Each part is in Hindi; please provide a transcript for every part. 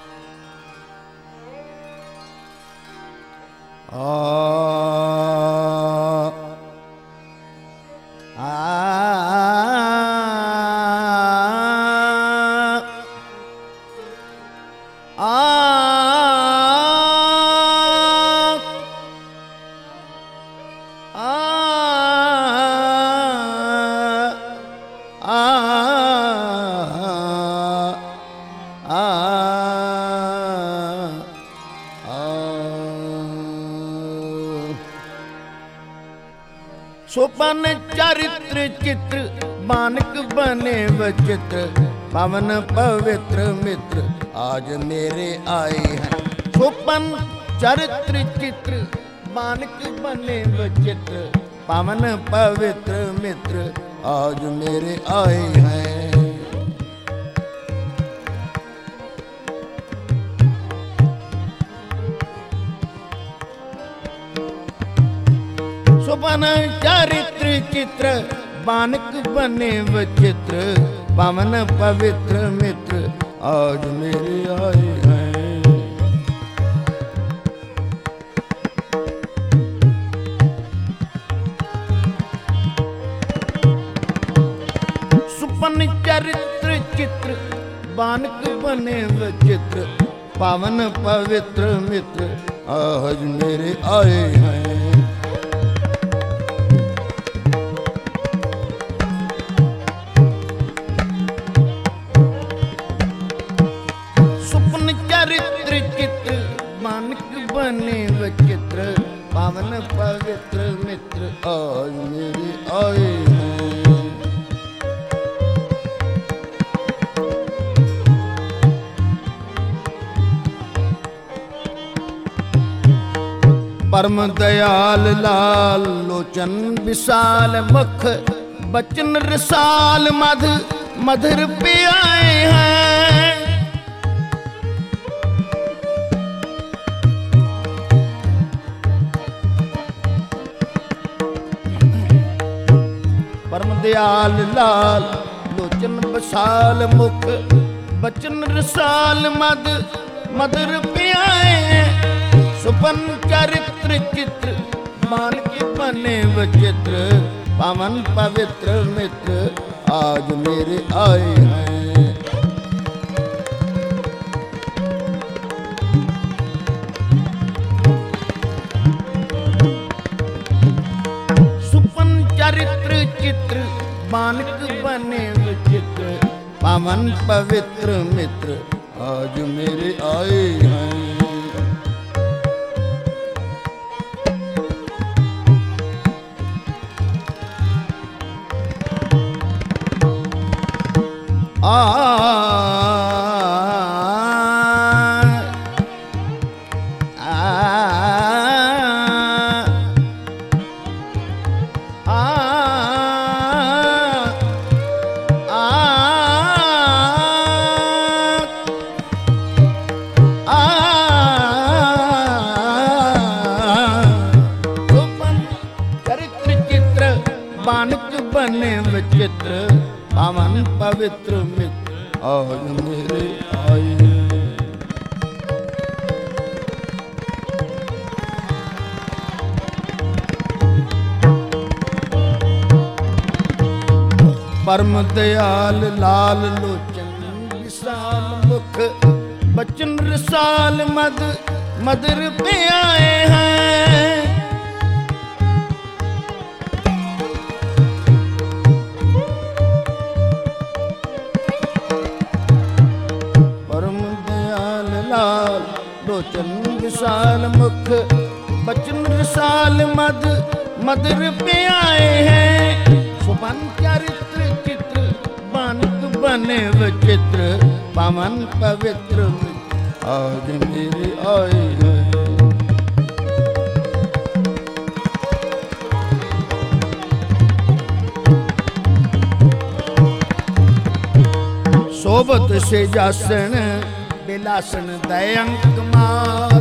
सोपन चरित्र चित्र मानक बने वचित्र पवन पवित्र मित्र आज मेरे आए हैं। सोपन चरित्र चित्र मानक बने वचित्र पवन पवित्र मित्र आज मेरे आए हैं। सोपन चरित्र चित्र बानक बने वचित्र पवन पवित्र मित्र आज मेरे आए हैं। सुपन चरित्र चित्र बानक बने वचित्र पवन पवित्र मित्र आज मेरे आए हैं। चरित्र चित्र मानक बने वचित्र पावन पवित्र मित्र आज मेरे आए हैं। परम दयाल लाल लोचन विशाल मुख बचन रसाल मधुर पे आए हैं। परम दयाल लाल लोचन विशाल मुख बचन रसाल मधुर पे आए। सुपन चरित्र चित्र मानक बने वचित्र पवन पवित्र मित्र आज मेरे आए हैं। सुपन चरित्र चित्र मानक बने विचित्र पवन पवित्र मित्र आज मेरे आए हैं। बानक बने विचित्र पवन पवित्र मित्र आज मेरे आए। परम दयाल लाल लोचन विशाल मुख बचन रसाल मधुर पे आए हैं। लोचन विशाल मुख बचन रसाल मधुर पे आए हैं। सुपन चरित्र चित्र बानक बने वचित्र पवन पवित्र आज मेरे आए हैं। सोबत से जासन बिलासन दयंक माल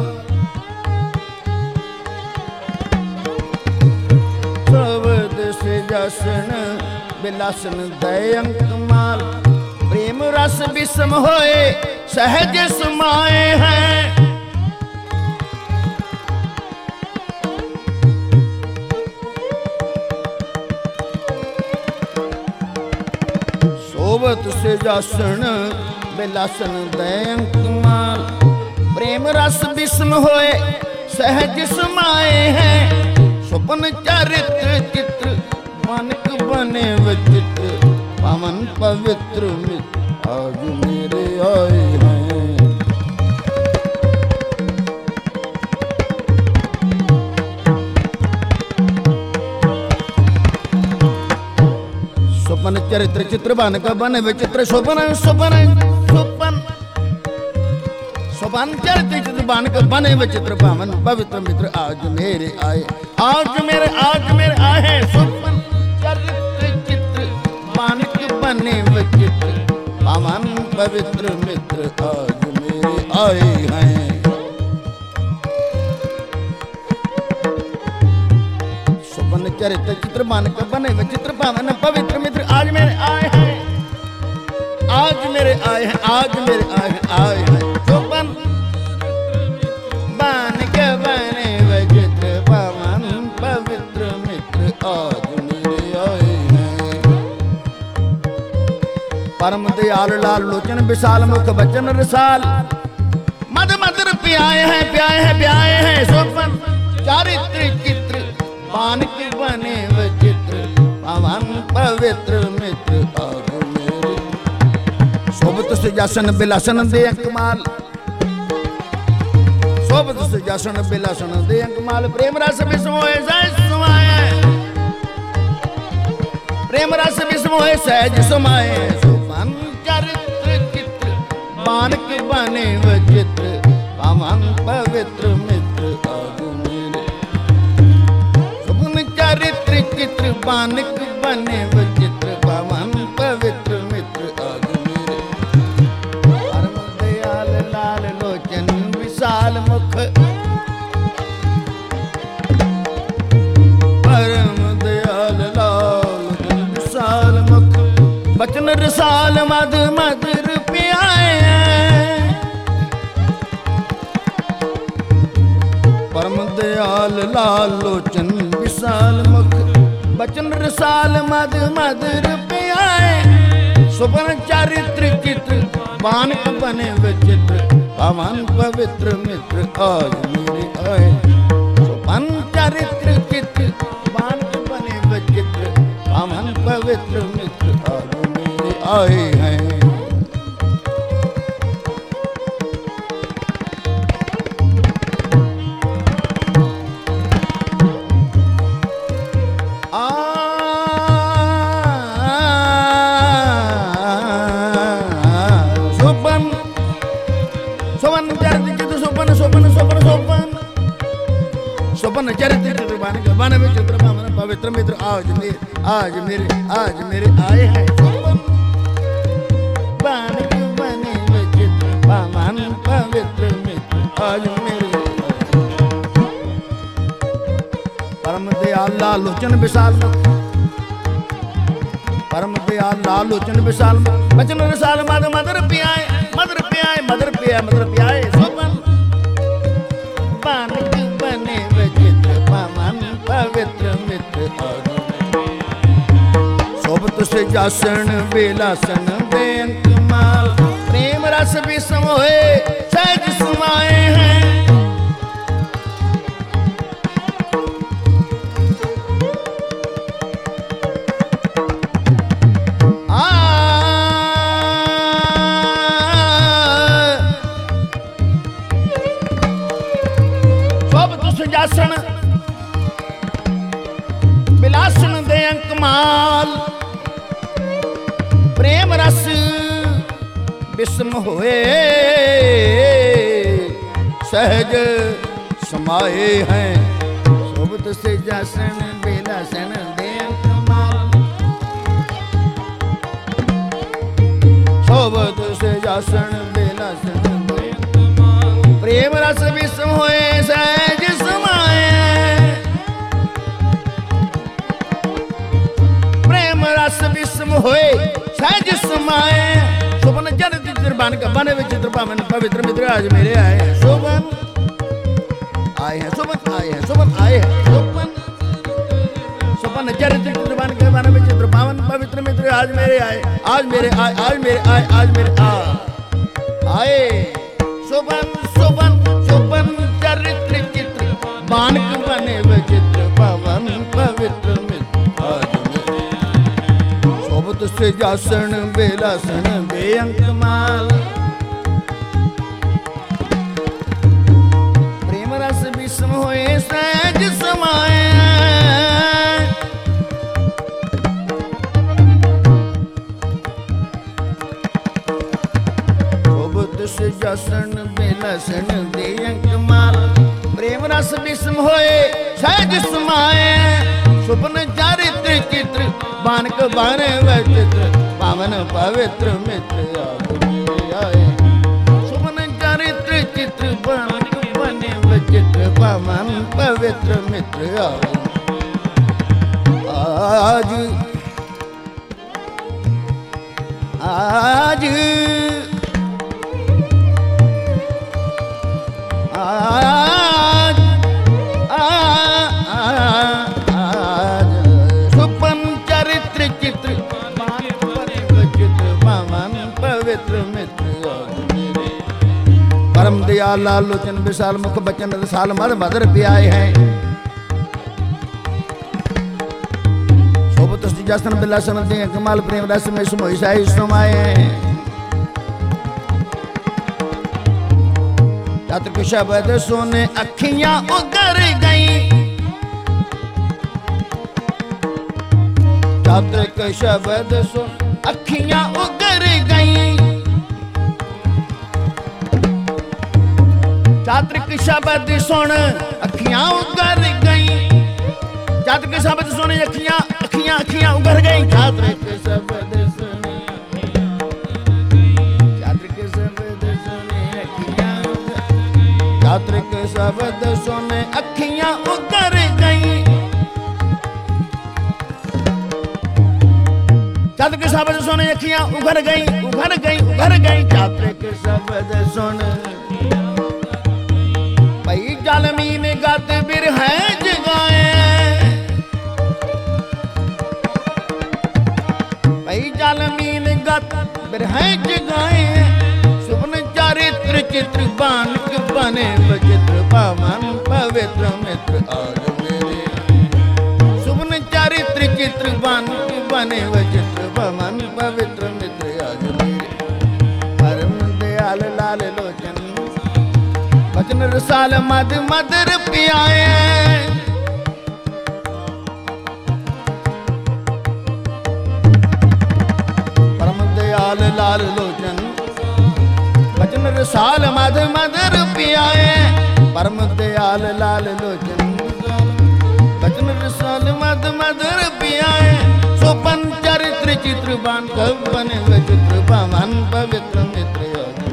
सोबत से जासन बिलासन दयंक माल प्रेम रस विषम होए सहज समाए हैं। सोबत से जासन बिलासन दयंक माल, प्रेम रस विस्म होए सहज समाए हैं। स्वप्न चरित्र चित्र मानक बने विचित्र, पावन पवित्र मित्र आज मेरे आए हैं। स्वप्न चरित्र चित्र बानक बने विचित्र, स्वप्न स्वप्न स्वप्न स्वप्न चरित्र चित्र बानक बने विचित्र, पावन पवित्र मित्र आज मेरे आए। आज मेरे आए हैं। स्वप्न चरित्र चित्र बानक बने विचित्र, पावन पवित्र मित्र आज मेरे आए हैं। स्वप्न चरित्र चित्र बानक बने विचित्र, पावन पवित्र मित्र आज मेरे आए हैं। आज मेरे आए हैं। आज मेरे आए हैं। आए हैं। स्वप्न बानक बने विचित्र, पावन पवित्र मित्र आज मेरे आए हैं। परम दयाल लाल लोचन विशाल मुख बचन रसाल, मद मधुर प्याए हैं प्याए हैं प्याए हैं। स्वप्न चारित्र चित्र बानक बने विचित्र, पावन पवित्र मित्र आज मेरे। सोबत से जासन बिलासन दे कमाल, सोबत से जासन बिलासन दे कमाल, प्रेम रस विस्मोए सहज समाए, प्रेम रस विस्मोए सहज समाए। स्वप्न चरित्र चित्र बानक बने विचित्र, पावन पवित्र मित्र आज मेरे। स्वप्न चरित्र चित्र बानक बने विचित्र, पावन पवित्र मित्र आज मेरे। परम दयाल लाल लोचन विशाल मुख, परम दयाल लाल विशाल मुख बचन रसाल, मद मधुर प्याए हैं। परम दयाल लाल लोचन विशाल मुख बचन रसाल, मद मधुर प्याए। स्वप्न चारित्र चित्र बानक बने विचित्र, पावन पवित्र मित्र आज मेरे आए। स्वप्न चारित्र चित्र बानक बने विचित्र, पावन पवित्र मित्र आज मेरे आए हैं। स्वप्न चरित्र चित्र बानक बने विचित्र, पावन पवित्र मित्र आज मेरे आए हैं। स्वप्न बानक बने विचित्र, पावन पवित्र मित्र आज मेरे। परम दयाल लाल लोचन विशाल मुख, परम दयाल लाल लोचन विशाल मुख बचन रसाल, मद मधुर प्याए मधुर प्याए मधुर प्याए मधुर प्याए। स्वप्न बानक बने विचित्र, पावन पवित्र मित्र आज। सोबत से जासन बेलासन बेअंत माल, प्रेम रस विस्म होए सहज समाए हैं। जासन बिलासन दे कमाल, प्रेम रस विस्म होए सहज समाए हैं। सोबत से जासन बिलासन दे कमाल, सोबत से जासन बिलासन दे कमाल, प्रेम रस विस्म होए सहज समाए। प्रेम रस विस्म होए सहज समाए। स्वप्न चरित्र बान का बने विचित्र पावन पवित्र मित्र आज मेरे आए हैं शोभन आए हैं शोभन आए हैं शोभन आए हैं शोभन शोभन चरित्र चित्र बान के बने विचित्र पावन पवित्र मित्र आज मेरे आए आज मेरे आए आज मेरे आए आज मेरे आए शोभन शोभन शोभन चरित्र चित्र बान के बने विचित्र पावन पवित्र मित्र आज शोभत से जासन बेलासन बेअंक माल प्रेम रस विषम होए सहज समाए शोभत से जासन बेलासन बेअंक माल प्रेम रस विषम होए सहज समाए स्वप्न चारित्र चित्र बानक बने विचित्र पावन पवित्र मित्र आए स्वप्न चारित्र चित्र बानक बने विचित्र पावन पवित्र मित्र आज आज आज आज स्वप्न चरित्र चित्र पावन पवित्र मित्र परम दयाल लाल लोचन विशाल मुख बचन रसाल मद मदर प्याए हैं शोभत जसन बिलासन दे कमाल प्रेम रस में समोई साई समाए हैं चात्र के शब्द सोने अखियां उगर गई चात्र के शब्द सुन अखियां उगर गई चात्र के शब्द सुन अखियां उगर गई चात्र के शब्द सुन अखियां अखियां अखियां उगर गई चात्र के शब्द सुन चात्र के शब्द सुन अखियां चात्र के शब्द सुन अखियां उगर गई चात्र के शब्द सुन अखियां उघर गई उघर गई उघर गई चात्र के शब्द सुन भई जालमी में गत बिरह जगाए भई जालमी में गत बिरह जगाए स्वप्न चारित्र चित्र बानक बने विचित्र पावन पवित्र मित्र आज मेरे स्वप्न चारित्र चित्र बानक बने विचित्र पावन पवित्र मित्र आज मेरे परम दयाल लाल लोचन बचन रसाल मद मदर पियाए परम दयाल लाल लोचन बचन रसाल मद मदर पियाए परम दयाल लाल लोचन बचन रसाल मद मदर पियाए स्वपन चरित्र चित्र बान बने विचित्र पावन पवित्र मित्र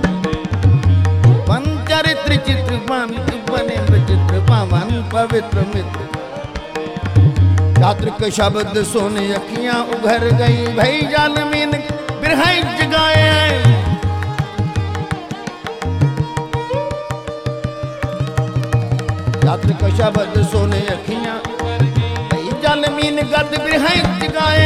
पन चरित्र चित्र बान बने विचित्र पावन पवित्र मित्र चात्र के शब्द सोने अखियां उभर गई भई जालमीन बिरह जगाए चात्र के शब्द सोने अखियां भई जालमीन गद बिरह जगाए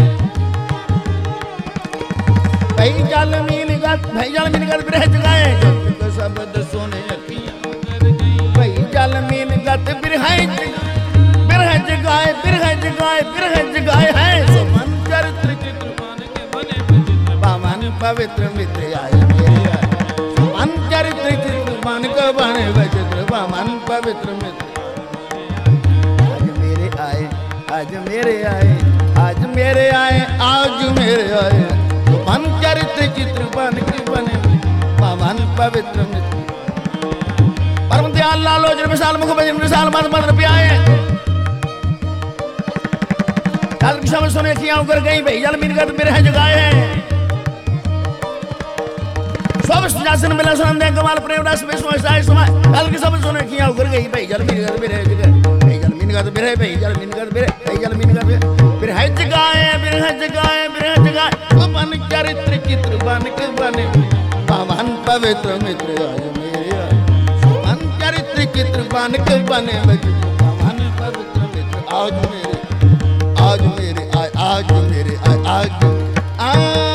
भई जालमीन गद बिरह जगाए चात्र के शब्द सोने अखियां भई जालमीन गद बिरह जगाए बिरह जगाए है सुमन चरित्र चित्र पावन पवित्र मित्र आए मेरे आए सुमन चरित्र चित्र बन के बने विचित्र पावन पवित्र मित्र आज मेरे आए आज मेरे आए आज मेरे आए आज मेरे आए सुमन चरित्र चित्र बन के बने पावन पवित्र मित्र परम दयाल लाल लोचन विशाल मुख बचन विशाल मद मदर प्याए चात्र के शब्द सुने अखियां उगर गई भई जालमीन गद बिरह जगाए सब जासन मिला सुनंदे कमाल प्रेम रस में सोए समाए चात्र के शब्द सुने अखियां उगर गई भई जालमीन गद बिरह जगाए भई जालमीन गद बिरह भई जालमीन गद बिरह भई जालमीन गद बिरह जगाए तो बन चरित्र चित्र बन के बने पावन पवित्र मित्र आज मेरे सुमन चरित्र चित्र बन के बने बजे पावन पवित्र मित्र आज मेरे आज मेरे आज मेरे आज